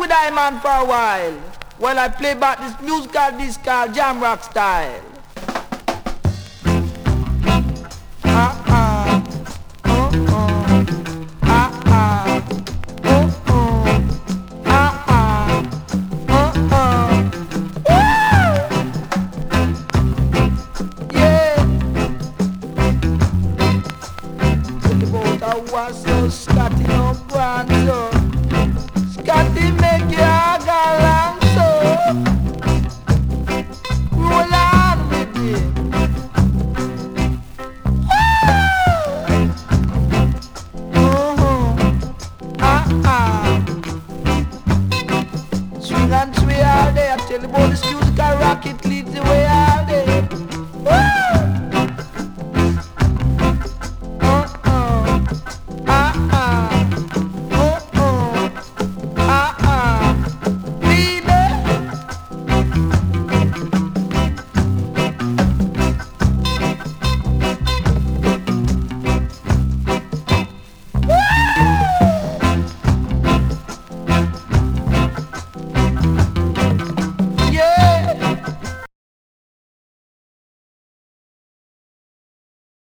diamond for a while I play back this musical disc called Jam Rock style. Was so Scotty no brand so Scotty make your galang so roll on with it. Swing and sway all day. I tell you about this musical rocket